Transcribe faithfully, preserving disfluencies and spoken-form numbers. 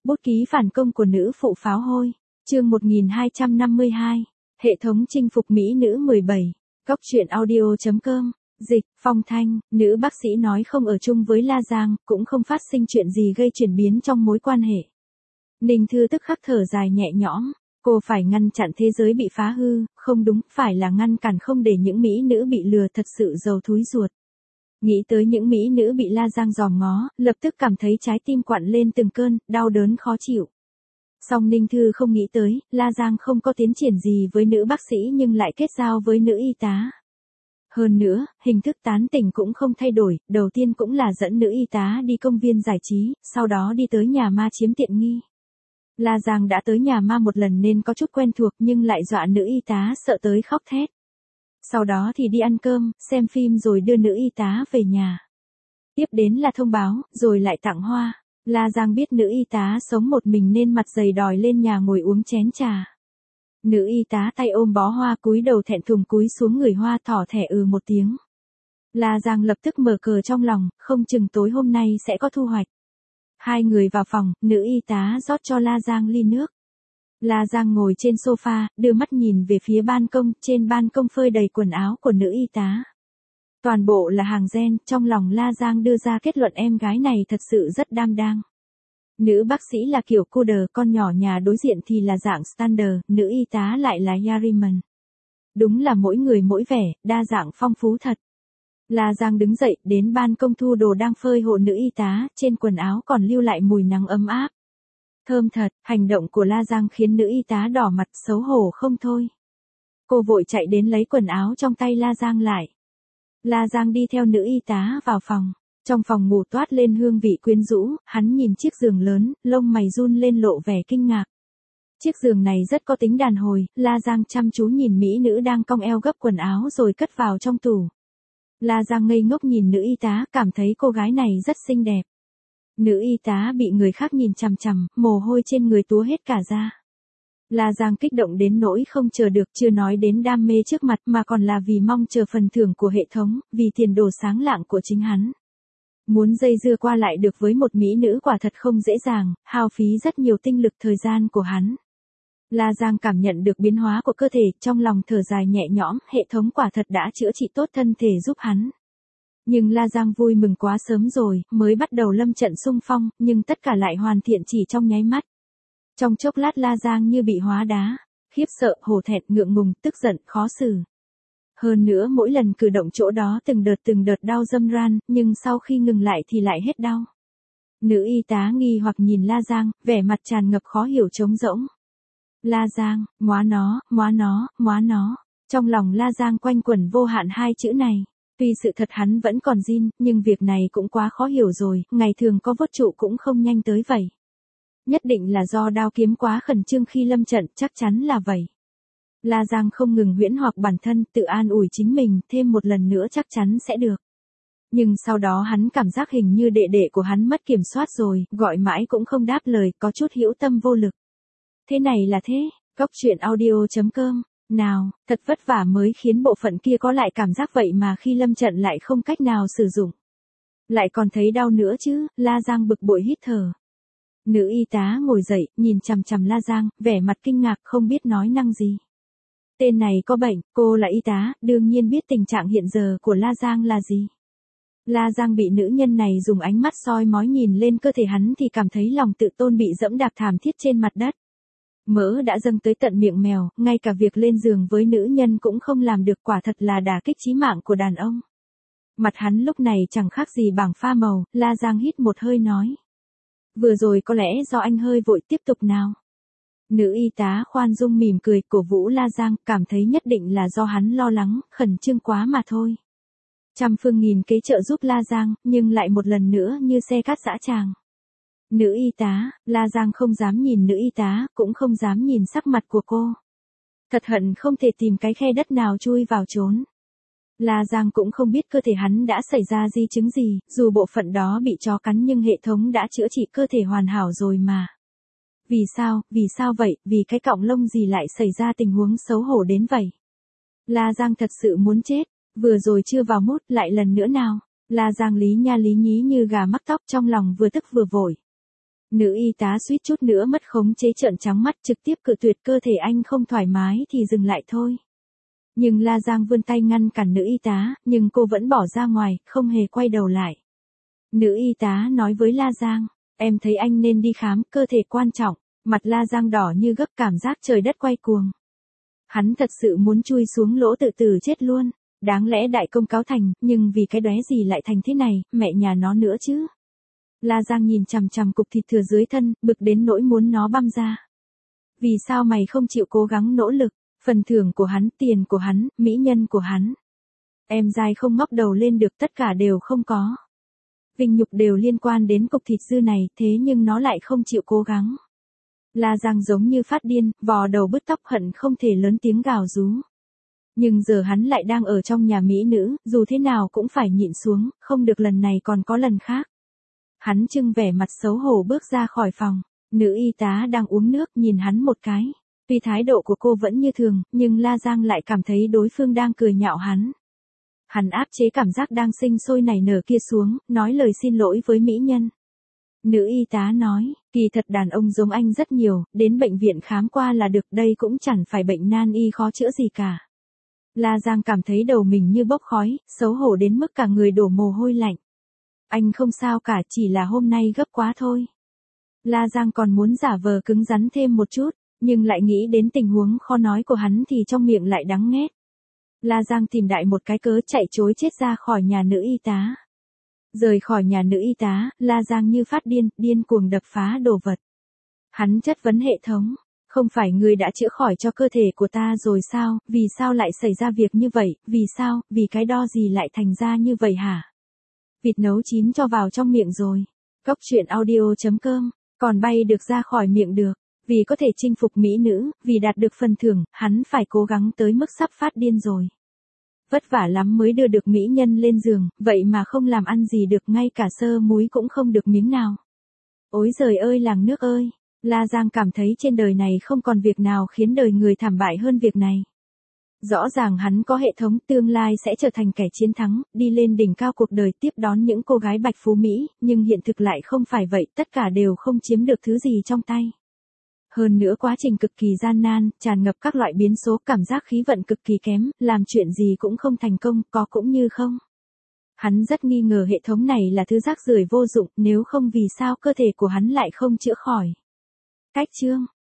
Bút ký phản công của nữ phụ pháo hôi. Chương một nghìn hai trăm năm mươi hai. Hệ thống chinh phục mỹ nữ mười bảy. Góc truyện audio chấm com. Dịch, Phong Thanh, nữ bác sĩ nói không ở chung với La Giang, cũng không phát sinh chuyện gì gây chuyển biến trong mối quan hệ. Ninh Thư tức khắc thở dài nhẹ nhõm, cô phải ngăn chặn thế giới bị phá hư, không đúng, phải là ngăn cản không để những mỹ nữ bị lừa thật sự giàu thúi ruột. Nghĩ tới những mỹ nữ bị La Giang dòm ngó, lập tức cảm thấy trái tim quặn lên từng cơn, đau đớn khó chịu. Song Ninh Thư không nghĩ tới, La Giang không có tiến triển gì với nữ bác sĩ nhưng lại kết giao với nữ y tá. Hơn nữa, hình thức tán tỉnh cũng không thay đổi, đầu tiên cũng là dẫn nữ y tá đi công viên giải trí, sau đó đi tới nhà ma chiếm tiện nghi. La Giang đã tới nhà ma một lần nên có chút quen thuộc nhưng lại dọa nữ y tá sợ tới khóc thét. Sau đó thì đi ăn cơm, xem phim rồi đưa nữ y tá về nhà. Tiếp đến là thông báo, rồi lại tặng hoa. La Giang biết nữ y tá sống một mình nên mặt dày đòi lên nhà ngồi uống chén trà. Nữ y tá tay ôm bó hoa cúi đầu thẹn thùng cúi xuống người hoa thỏ thẻ ừ một tiếng. La Giang lập tức mở cờ trong lòng, không chừng tối hôm nay sẽ có thu hoạch. Hai người vào phòng, nữ y tá rót cho La Giang ly nước. La Giang ngồi trên sofa, đưa mắt nhìn về phía ban công, trên ban công phơi đầy quần áo của nữ y tá. Toàn bộ là hàng gen, trong lòng La Giang đưa ra kết luận em gái này thật sự rất đam đang. Nữ bác sĩ là kiểu coder, con nhỏ nhà đối diện thì là dạng standard, nữ y tá lại là Yariman. Đúng là mỗi người mỗi vẻ, đa dạng phong phú thật. La Giang đứng dậy, đến ban công thu đồ đang phơi hộ nữ y tá, trên quần áo còn lưu lại mùi nắng ấm áp. Thơm thật, hành động của La Giang khiến nữ y tá đỏ mặt xấu hổ không thôi. Cô vội chạy đến lấy quần áo trong tay La Giang lại. La Giang đi theo nữ y tá vào phòng. Trong phòng ngủ toát lên hương vị quyến rũ, hắn nhìn chiếc giường lớn, lông mày run lên lộ vẻ kinh ngạc. Chiếc giường này rất có tính đàn hồi, La Giang chăm chú nhìn mỹ nữ đang cong eo gấp quần áo rồi cất vào trong tủ. La Giang ngây ngốc nhìn nữ y tá, cảm thấy cô gái này rất xinh đẹp. Nữ y tá bị người khác nhìn chằm chằm, mồ hôi trên người túa hết cả ra. La Giang kích động đến nỗi không chờ được, chưa nói đến đam mê trước mặt mà còn là vì mong chờ phần thưởng của hệ thống, vì tiền đồ sáng lạng của chính hắn. Muốn dây dưa qua lại được với một mỹ nữ quả thật không dễ dàng, hao phí rất nhiều tinh lực thời gian của hắn. La Giang cảm nhận được biến hóa của cơ thể, trong lòng thở dài nhẹ nhõm, hệ thống quả thật đã chữa trị tốt thân thể giúp hắn. Nhưng La Giang vui mừng quá sớm rồi, mới bắt đầu lâm trận xung phong, nhưng tất cả lại hoàn thiện chỉ trong nháy mắt. Trong chốc lát La Giang như bị hóa đá, khiếp sợ, hổ thẹn, ngượng ngùng, tức giận, khó xử. Hơn nữa mỗi lần cử động chỗ đó từng đợt từng đợt đau râm ran, nhưng sau khi ngừng lại thì lại hết đau. Nữ y tá nghi hoặc nhìn La Giang, vẻ mặt tràn ngập khó hiểu trống rỗng. La Giang, móa nó, móa nó, móa nó. Trong lòng La Giang quanh quẩn vô hạn hai chữ này. Tuy sự thật hắn vẫn còn zin, nhưng việc này cũng quá khó hiểu rồi, ngày thường có vốt trụ cũng không nhanh tới vậy. Nhất định là do đao kiếm quá khẩn trương khi lâm trận, chắc chắn là vậy. La Giang không ngừng huyễn hoặc bản thân, tự an ủi chính mình, thêm một lần nữa chắc chắn sẽ được. Nhưng sau đó hắn cảm giác hình như đệ đệ của hắn mất kiểm soát rồi, gọi mãi cũng không đáp lời, có chút hữu tâm vô lực. Thế này là thế, góc truyện audio chấm com. Nào, thật vất vả mới khiến bộ phận kia có lại cảm giác vậy mà khi lâm trận lại không cách nào sử dụng. Lại còn thấy đau nữa chứ, La Giang bực bội hít thở. Nữ y tá ngồi dậy, nhìn chằm chằm La Giang, vẻ mặt kinh ngạc không biết nói năng gì. Tên này có bệnh, cô là y tá, đương nhiên biết tình trạng hiện giờ của La Giang là gì. La Giang bị nữ nhân này dùng ánh mắt soi mói nhìn lên cơ thể hắn thì cảm thấy lòng tự tôn bị dẫm đạp thảm thiết trên mặt đất. Mỡ đã dâng tới tận miệng mèo, ngay cả việc lên giường với nữ nhân cũng không làm được, quả thật là đả kích chí mạng của đàn ông. Mặt hắn lúc này chẳng khác gì bảng pha màu, La Giang hít một hơi nói. Vừa rồi có lẽ do anh hơi vội, tiếp tục nào. Nữ y tá khoan dung mỉm cười, cổ vũ La Giang, cảm thấy nhất định là do hắn lo lắng, khẩn trương quá mà thôi. Trăm phương nghìn kế trợ giúp La Giang, nhưng lại một lần nữa như xe cát dã tràng. Nữ y tá, La Giang không dám nhìn nữ y tá, cũng không dám nhìn sắc mặt của cô. Thật hận không thể tìm cái khe đất nào chui vào trốn. La Giang cũng không biết cơ thể hắn đã xảy ra di chứng gì, dù bộ phận đó bị chó cắn nhưng hệ thống đã chữa trị cơ thể hoàn hảo rồi mà. Vì sao, vì sao vậy, vì cái cọng lông gì lại xảy ra tình huống xấu hổ đến vậy? La Giang thật sự muốn chết, vừa rồi chưa vào mút, lại lần nữa nào. La Giang lý nha lý nhí như gà mắc tóc, trong lòng vừa tức vừa vội. Nữ y tá suýt chút nữa mất khống chế trợn trắng mắt trực tiếp cự tuyệt cơ thể anh không thoải mái thì dừng lại thôi. Nhưng La Giang vươn tay ngăn cản nữ y tá, nhưng cô vẫn bỏ ra ngoài, không hề quay đầu lại. Nữ y tá nói với La Giang, em thấy anh nên đi khám, cơ thể quan trọng. Mặt La Giang đỏ như gấp cảm giác trời đất quay cuồng. Hắn thật sự muốn chui xuống lỗ tự tử chết luôn. Đáng lẽ đại công cáo thành, nhưng vì cái đóe gì lại thành thế này, mẹ nhà nó nữa chứ. La Giang nhìn chằm chằm cục thịt thừa dưới thân, bực đến nỗi muốn nó băm ra. Vì sao mày không chịu cố gắng nỗ lực, phần thưởng của hắn, tiền của hắn, mỹ nhân của hắn. Em dai không ngóc đầu lên được, tất cả đều không có. Vinh nhục đều liên quan đến cục thịt dư này, thế nhưng nó lại không chịu cố gắng. La Giang giống như phát điên, vò đầu bứt tóc hận không thể lớn tiếng gào rú. Nhưng giờ hắn lại đang ở trong nhà mỹ nữ, dù thế nào cũng phải nhịn xuống, không được lần này còn có lần khác. Hắn trưng vẻ mặt xấu hổ bước ra khỏi phòng, nữ y tá đang uống nước nhìn hắn một cái. Tuy thái độ của cô vẫn như thường, nhưng La Giang lại cảm thấy đối phương đang cười nhạo hắn. Hắn áp chế cảm giác đang sinh sôi nảy nở kia xuống, nói lời xin lỗi với mỹ nhân. Nữ y tá nói, kỳ thật đàn ông giống anh rất nhiều, đến bệnh viện khám qua là được, đây cũng chẳng phải bệnh nan y khó chữa gì cả. La Giang cảm thấy đầu mình như bốc khói, xấu hổ đến mức cả người đổ mồ hôi lạnh. Anh không sao cả, chỉ là hôm nay gấp quá thôi. La Giang còn muốn giả vờ cứng rắn thêm một chút, nhưng lại nghĩ đến tình huống khó nói của hắn thì trong miệng lại đắng nghét. La Giang tìm đại một cái cớ chạy trối chết ra khỏi nhà nữ y tá. Rời khỏi nhà nữ y tá, La Giang như phát điên, điên cuồng đập phá đồ vật. Hắn chất vấn hệ thống, không phải người đã chữa khỏi cho cơ thể của ta rồi sao, vì sao lại xảy ra việc như vậy, vì sao, vì cái đo gì lại thành ra như vậy hả? Vịt nấu chín cho vào trong miệng rồi. Góc truyện audio chấm com, còn bay được ra khỏi miệng được. Vì có thể chinh phục mỹ nữ, vì đạt được phần thưởng, hắn phải cố gắng tới mức sắp phát điên rồi. Vất vả lắm mới đưa được mỹ nhân lên giường, vậy mà không làm ăn gì được, ngay cả sơ múi cũng không được miếng nào. Ôi giời ơi làng nước ơi, La Giang cảm thấy trên đời này không còn việc nào khiến đời người thảm bại hơn việc này. Rõ ràng hắn có hệ thống, tương lai sẽ trở thành kẻ chiến thắng, đi lên đỉnh cao cuộc đời, tiếp đón những cô gái bạch phú Mỹ, nhưng hiện thực lại không phải vậy, tất cả đều không chiếm được thứ gì trong tay. Hơn nữa quá trình cực kỳ gian nan, tràn ngập các loại biến số, cảm giác khí vận cực kỳ kém, làm chuyện gì cũng không thành công, có cũng như không. Hắn rất nghi ngờ hệ thống này là thứ rác rưởi vô dụng, nếu không vì sao cơ thể của hắn lại không chữa khỏi. Cách chương